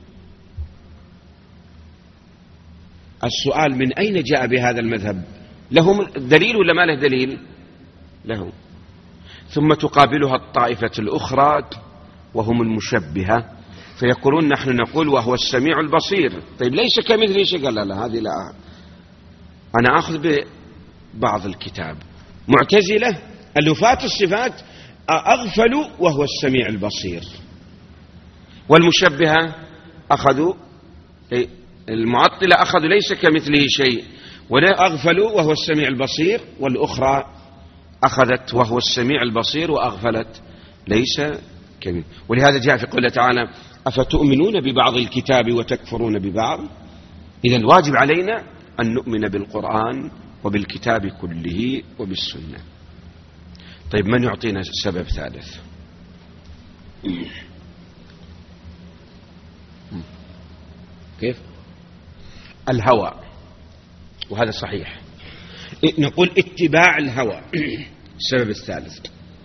السؤال: من أين جاء بهذا المذهب؟ له دليل ولا ما له دليل؟ له. ثم تقابلها الطائفة الأخرى وهم المشبهة، فيقولون: نحن نقول وهو السميع البصير. طيب ليس كمثله شيء؟ قال: لا لا، هذه لا، أنا أخذ ببعض الكتاب. معتزلة النفاة الصفات أغفلوا وهو السميع البصير. والمشبهة أخذوا، المعطلة أخذوا ليس كمثله شيء وأغفلوا وهو السميع البصير، والأخرى أخذت وهو السميع البصير وأغفلت ليس كمثله. ولهذا جاء في قوله تعالى: أفتؤمنون ببعض الكتاب وتكفرون ببعض. إذن الواجب علينا أن نؤمن بالقرآن وبالكتاب كله وبالسنة. طيب من يعطينا سبب ثالث؟ كيف؟ الهوى. وهذا صحيح، نقول اتباع الهوى. السبب الثالث: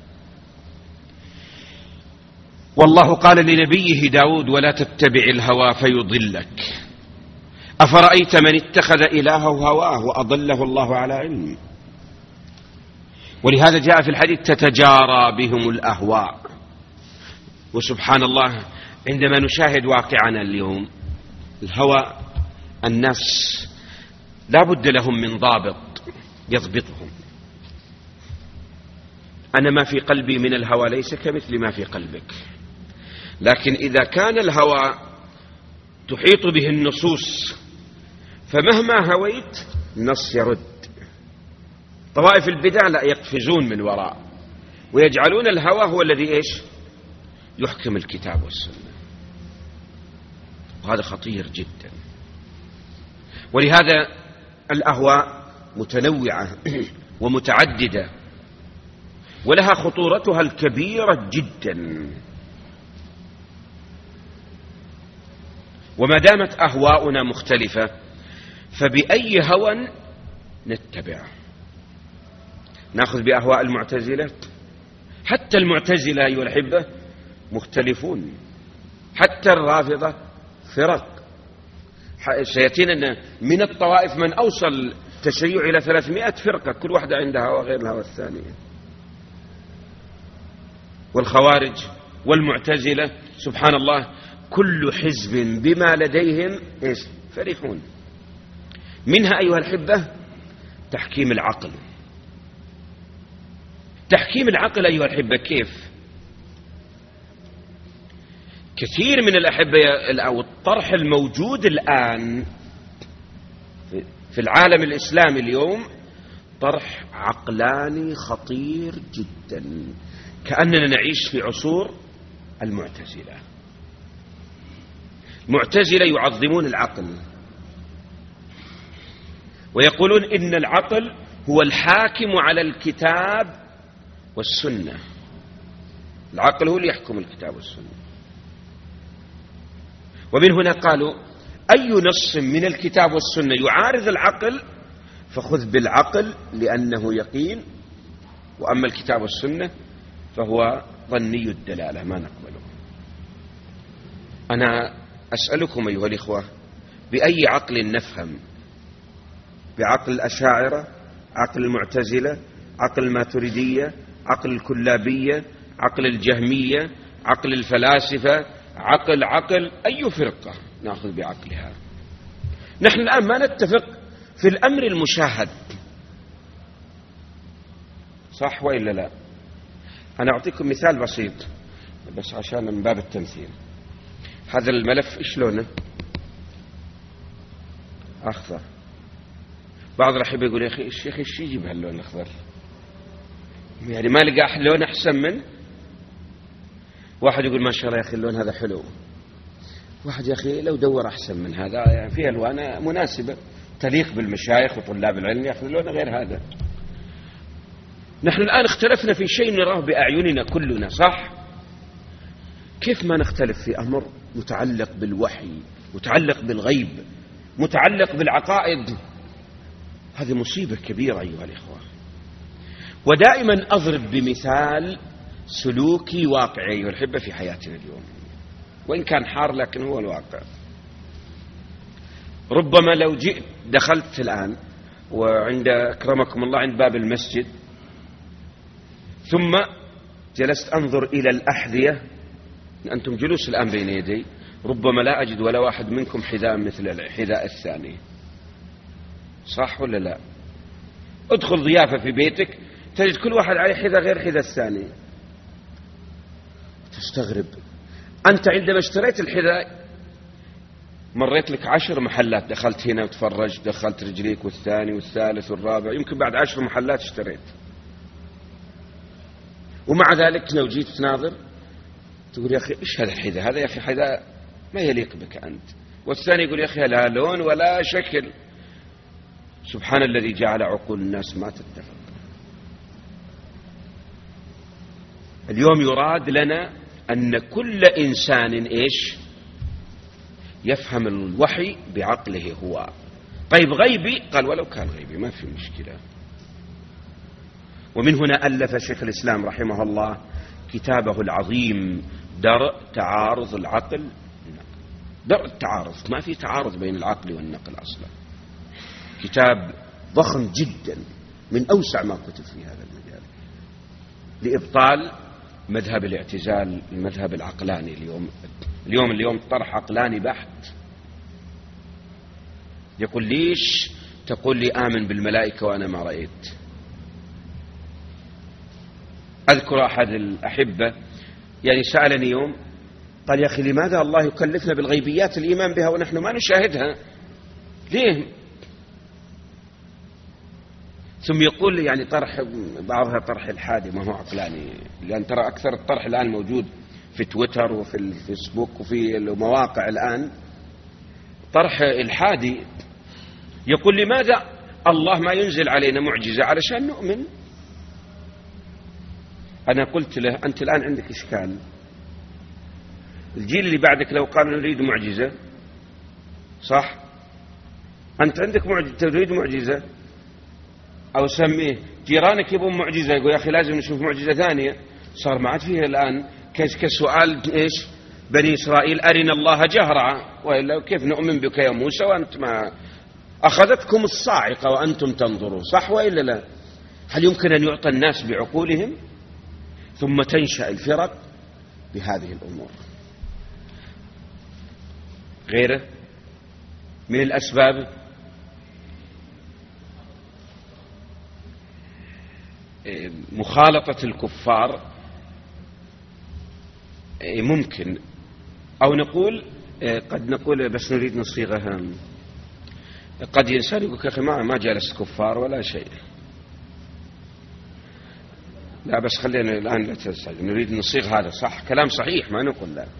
والله قال لنبيه داود: ولا تتبع الهوى فيضلك، أفرأيت من اتخذ إلهه هواه وأضله الله على علم. ولهذا جاء في الحديث: تتجارى بهم الأهواء. وسبحان الله، عندما نشاهد واقعنا اليوم الهوى الناس لا بد لهم من ضابط يضبطهم. أنا ما في قلبي من الهوى ليس كمثل ما في قلبك، لكن إذا كان الهوى تحيط به النصوص فمهما هويت النص يرد. طوائف البدع لا يقفزون من وراء ويجعلون الهوى هو الذي إيش يحكم الكتاب والسنة، وهذا خطير جدا. ولهذا الأهواء متنوعة ومتعددة ولها خطورتها الكبيرة جدا، وما دامت أهواؤنا مختلفة فبأي هوى نتبع؟ نأخذ بأهواء المعتزلة؟ حتى المعتزلة أيها الأحبة مختلفون، حتى الرافضة فرق. سيأتينا أن من الطوائف من أوصل تشيع إلى ثلاثمائة فرقة، كل واحدة عندها هوى غير الهوى الثانية. والخوارج والمعتزلة سبحان الله كل حزب بما لديهم إيش فرحون. منها أيها الأحبة تحكيم العقل. تحكيم العقل أيها الأحبة كيف؟ كثير من الأحبة أو الطرح الموجود الآن في العالم الإسلامي اليوم طرح عقلاني خطير جدا، كأننا نعيش في عصور المعتزلة. المعتزلة يعظمون العقل ويقولون إن العقل هو الحاكم على الكتاب والسنة. العقل هو اللي يحكم الكتاب والسنة. ومن هنا قالوا أي نص من الكتاب والسنة يعارض العقل فخذ بالعقل لأنه يقين، وأما الكتاب والسنة فهو ظني الدلالة ما نقبله. أنا أسألكم أيها الإخوة بأي عقل نفهم؟ بعقل الأشاعرة، عقل المعتزلة، عقل الماتريدية، عقل الكلابية، عقل الجهمية، عقل الفلاسفة، عقل عقل أي فرقة نأخذ بعقلها؟ نحن الآن ما نتفق في الأمر المشاهد، صح وإلا لا؟ أنا أعطيكم مثال بسيط بس عشان من باب التمثيل. هذا الملف إيش لونه؟ أخضر. بعض الأحبة يقول يا أخي الشيخ إيش يجيب هاللون الأخضر؟ يعني ما لقى لون أحسن من واحد يقول ما شاء الله يا أخي اللون هذا حلو، واحد يا أخي لو دور أحسن من هذا، يعني فيها ألوان مناسبة تليق بالمشايخ وطلاب العلم يأخذ اللون غير هذا. نحن الآن اختلفنا في شيء نراه بأعيننا كلنا، صح؟ كيف ما نختلف في أمر متعلق بالوحي، متعلق بالغيب، متعلق بالعقائد؟ هذه مصيبة كبيرة أيها الإخوة. ودائما أضرب بمثال سلوكي واقعي أيها الأحبة في حياتنا اليوم، وإن كان حار لكن هو الواقع. ربما لو جئت دخلت الآن وعند أكرمكم الله عند باب المسجد ثم جلست أنظر إلى الأحذية، أنتم جلوس الآن بين يدي، ربما لا أجد ولا واحد منكم حذاء مثل الحذاء الثاني، صح ولا لا؟ ادخل ضيافة في بيتك تجد كل واحد عليه حذاء غير حذاء الثاني، تستغرب. أنت عندما اشتريت الحذاء مريت لك عشر محلات، دخلت هنا وتفرج، دخلت رجليك والثاني والثالث والرابع، يمكن بعد عشر محلات اشتريت، ومع ذلك لو جيت تناظر تقول يا أخي إيش هذا الحذاء؟ هذا يا أخي حذاء ما يليق بك أنت، والثاني يقول يا أخي لا لون ولا شكل. سبحان الذي جعل عقول الناس ما تتفق. اليوم يراد لنا أن كل إنسان إيش يفهم الوحي بعقله هو. طيب غيبي؟ قال ولو كان غيبي ما في مشكلة. ومن هنا ألف شيخ الإسلام رحمه الله كتابه العظيم درء تعارض العقل. درء التعارض، ما في تعارض بين العقل والنقل أصلا. كتاب ضخم جدا من أوسع ما كتب في هذا المجال لإبطال مذهب الاعتزال، المذهب العقلاني. اليوم اليوم اليوم طرح عقلاني بحت. يقول ليش تقول لي آمن بالملائكة وأنا ما رأيت؟ أذكر أحد الأحبة يعني سألني يوم قال يا أخي لماذا الله يكلفنا بالغيبيات الإيمان بها ونحن ما نشاهدها؟ ليه؟ ثم يقول يعني طرح بعضها طرح الحادي ما هو عقلاني، لأن ترى أكثر الطرح الآن موجود في تويتر وفي الفيسبوك وفي المواقع الآن طرح الحادي. يقول لماذا الله ما ينزل علينا معجزة علشان نؤمن؟ أنا قلت له أنت الآن عندك إشكال، الجيل اللي بعدك لو قالوا نريد معجزة صح، أنت عندك معجزة تريد معجزة، أو سميه جيرانك يبون معجزة يقول يا أخي لازم نشوف معجزة ثانية. صار ما عاد فيه الآن كسؤال إيش بني إسرائيل أرنا الله جهرا، وإلا كيف نؤمن بك يا موسى وأنت ما أخذتكم الصاعقة وأنتم تنظرون، صح وإلا لا؟ هل يمكن أن يعطى الناس بعقولهم ثم تنشأ الفرق بهذه الأمور؟ غيره من الأسباب مخالطة الكفار، ممكن، أو نقول قد نقول بس نريد نصيغها، قد إنسان يقول يا أخي ما ما جالس كفار ولا شيء، لا بس خلينا الآن لا تستعجل نريد نصيغ هذا صح، كلام صحيح ما نقول لا.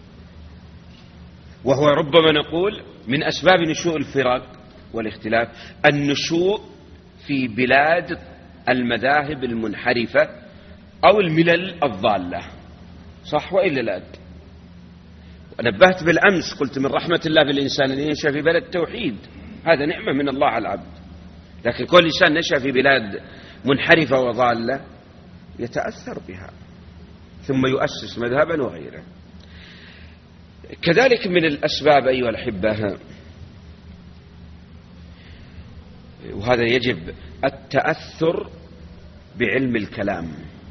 وهو ربما نقول من أسباب نشوء الفرق والاختلاف النشوء في بلاد المذاهب المنحرفة أو الملل الضالة، صح وإلا لا؟ نبهت بالأمس قلت من رحمة الله بالإنسان أن ينشأ في بلد توحيد، هذا نعمة من الله على العبد، لكن كل إنسان نشأ في بلاد منحرفة وضالة يتأثر بها ثم يؤسس مذهبا وغيره. كذلك من الأسباب أيها الأحبة، وهذا يجب التأثر بعلم الكلام.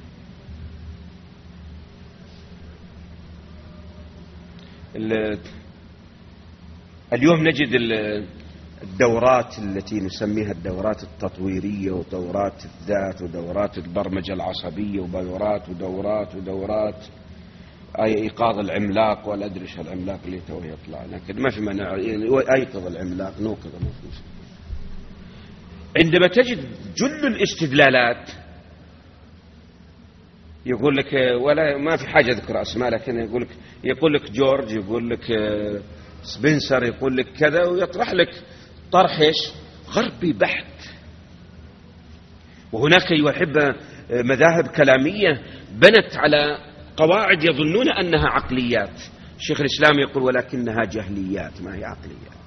اليوم نجد الدورات التي نسميها الدورات التطويرية ودورات الذات ودورات البرمجة العصبية ودورات ودورات ودورات أي إيقاظ العملاق ولا أدري إيش العملاق اللي توه يطلع، لكن ما في مانع أيقظ العملاق نوقظ ما في مشكلة. عندما تجد جل الاستدلالات يقول لك ولا ما في حاجة ذكر أسماء، لكن يقول لك يقول لك جورج، يقول لك سبنسر، يقول لك كذا، ويطرح لك طرح ايش غربي بحت. وهناك يحب مذاهب كلامية بنت على قواعد يظنون أنها عقليات. شيخ الإسلام يقول ولكنها جهليات ما هي عقليات.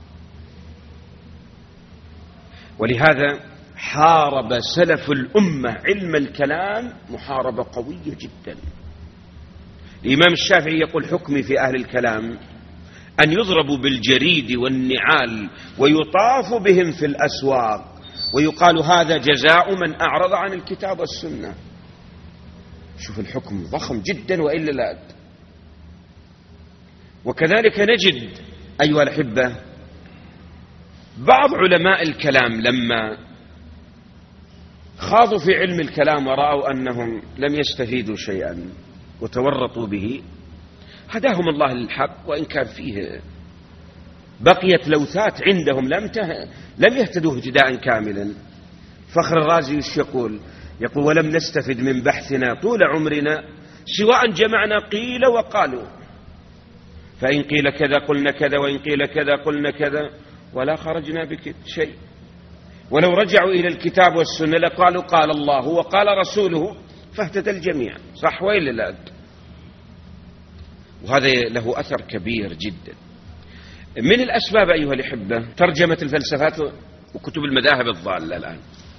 ولهذا حارب سلف الأمة علم الكلام محاربة قوية جدا. الإمام الشافعي يقول حكمي في أهل الكلام أن يضربوا بالجريد والنعال ويطاف بهم في الأسواق ويقال هذا جزاء من أعرض عن الكتاب والسنة. شوف الحكم ضخم جدا وإلا لا. وكذلك نجد أيها الأحبة بعض علماء الكلام لما خاضوا في علم الكلام ورأوا أنهم لم يستفيدوا شيئا وتورطوا به هداهم الله للحق، وإن كان فيه بقيت لوثات عندهم لم ته... لم يهتدوا اهتداء كاملا. فخر الرازي وش يقول؟ يقول ولم نستفد من بحثنا طول عمرنا سواء جمعنا قيل وقالوا، فإن قيل كذا قلنا كذا وإن قيل كذا قلنا كذا ولا خرجنا بك شيء. ولو رجعوا إلى الكتاب والسنة لقالوا قال الله وقال رسوله فاهتدى الجميع، صح وإلا لا؟ وهذا له أثر كبير جدا. من الأسباب أيها الأحبة ترجمة الفلسفات وكتب المذاهب الضالة. الآن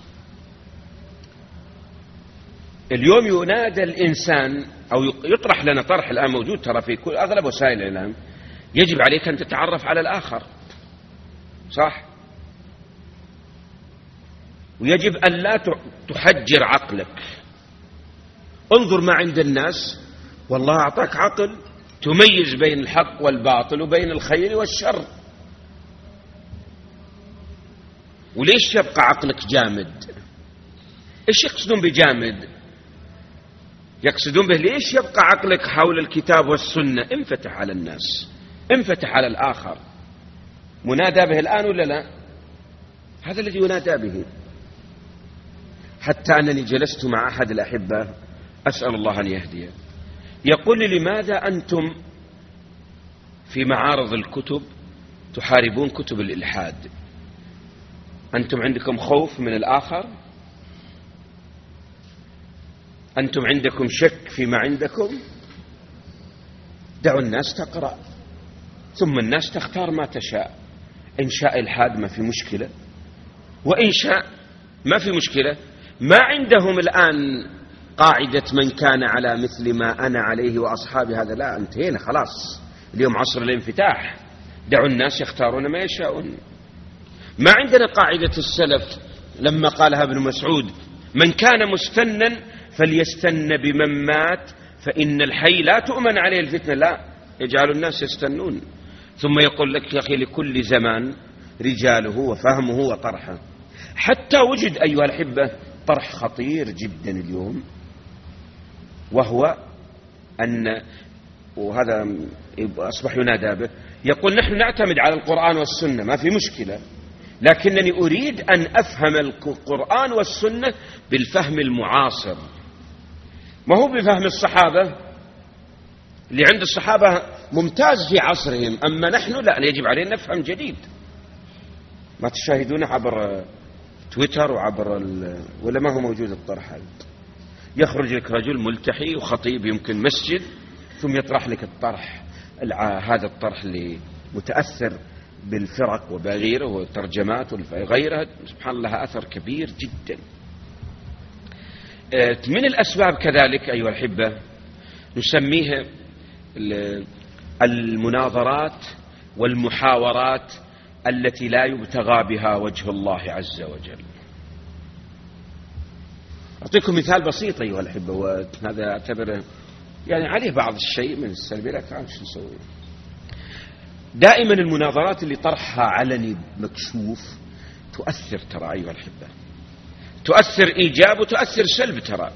اليوم ينادى الإنسان أو يطرح لنا طرح الآن موجود ترى في كل أغلب وسائل الإعلام، يجب عليك أن تتعرف على الآخر، صح؟ ويجب أن لا تحجر عقلك. انظر ما عند الناس، والله أعطاك عقل تميز بين الحق والباطل وبين الخير والشر. وليش يبقى عقلك جامد؟ ايش يقصدون بجامد؟ يقصدون به ليش يبقى عقلك حول الكتاب والسنة؟ انفتح على الناس، انفتح على الآخر. منادى به الآن ولا لا؟ هذا الذي ينادى به. حتى أنني جلست مع أحد الأحبة أسأل الله أن يهديه، يقول لي لماذا أنتم في معارض الكتب تحاربون كتب الإلحاد؟ أنتم عندكم خوف من الآخر؟ أنتم عندكم شك فيما عندكم؟ دعوا الناس تقرأ، ثم الناس تختار ما تشاء. إن شاء إلحاد ما في مشكلة، وإن شاء ما في مشكلة. ما عندهم الآن قاعدة من كان على مثل ما أنا عليه وأصحابي، هذا لا، انتهينا خلاص، اليوم عصر الانفتاح، دعوا الناس يختارون ما يشاءون. ما عندنا قاعدة السلف لما قالها ابن مسعود من كان مستنا فليستن بمن مات فإن الحي لا تؤمن عليه الفتنة، لا، يجعل الناس يستنون. ثم يقول لك يا أخي لكل زمان رجاله وفهمه وطرحه. حتى وجد أيها الأحبة طرح خطير جدا اليوم، وهو أن، وهذا أصبح ينادى به، يقول نحن نعتمد على القرآن والسنة ما في مشكلة، لكنني أريد أن أفهم القرآن والسنة بالفهم المعاصر، ما هو بفهم الصحابة اللي عند الصحابة ممتاز في عصرهم، أما نحن لا، يجب علينا نفهم جديد. ما تشاهدون عبر تويتر وعبر ال... ولا ما هو موجود الطرح هذا؟ يخرج لك رجل ملتحي وخطيب يمكن مسجد، ثم يطرح لك الطرح الع... هذا الطرح اللي متأثر بالفرق وبغيره والترجمات وغيرها، سبحان الله أثر كبير جدا. من الأسباب كذلك أيها الأحبة نسميها المناظرات والمحاورات التي لا يبتغى بها وجه الله عز وجل. أعطيكم مثال بسيط أيها الأحبة، وهذا أعتبره يعني عليه بعض الشيء من السلبي، لكن عارف شو نسوي. دائما المناظرات اللي طرحها علني مكشوف تؤثر، ترى أيها الأحبة، تؤثر إيجاب وتؤثر سلب. ترى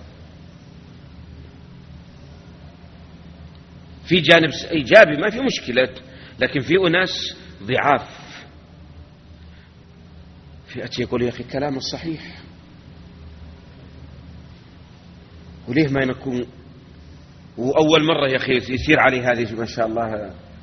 في جانب إيجابي ما في مشكلة، لكن في أناس ضعاف، في أتي يقول يا أخي كلام الصحيح، وليه ما نكون، وأول مرة يا أخي يصير علي هذه ما شاء الله،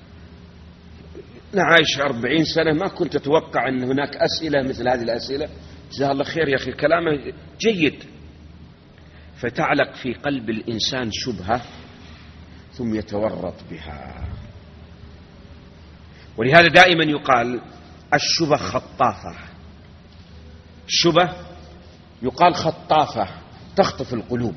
أنا عايش أربعين سنة ما كنت أتوقع أن هناك أسئلة مثل هذه الأسئلة. جزاه الله خير يا أخي كلامه جيد. فتعلق في قلب الإنسان شبهة ثم يتورط بها. ولهذا دائما يقال الشبه خطافة، الشبه يقال خطافة تخطف القلوب،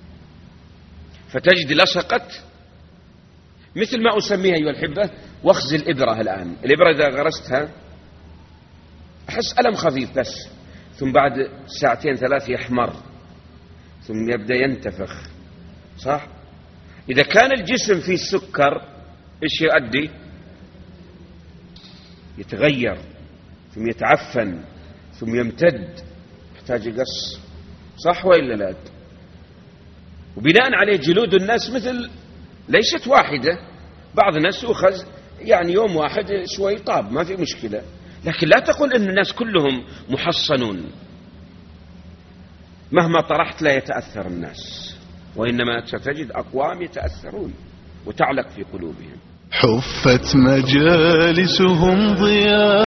فتجد لصقت مثل ما أسميها أيها الأحبة وخز الإبرة. الآن الإبرة إذا غرستها أحس ألم خفيف بس، ثم بعد ساعتين ثلاث يحمر، ثم يبدأ ينتفخ، صح؟ إذا كان الجسم فيه سكر إيش يؤدي؟ يتغير، ثم يتعفن، ثم يمتد، يحتاج يقص، صح وإلا لا؟ وبناء عليه جلود الناس مثل ليست واحدة، بعض الناس يؤخذ يعني يوم واحد شوي طاب ما في مشكلة، لكن لا تقول أن الناس كلهم محصنون، مهما طرحت لا يتأثر الناس، وإنما ستجد أقوام يتأثرون وتعلق في قلوبهم. حفت مجالسهم ضياء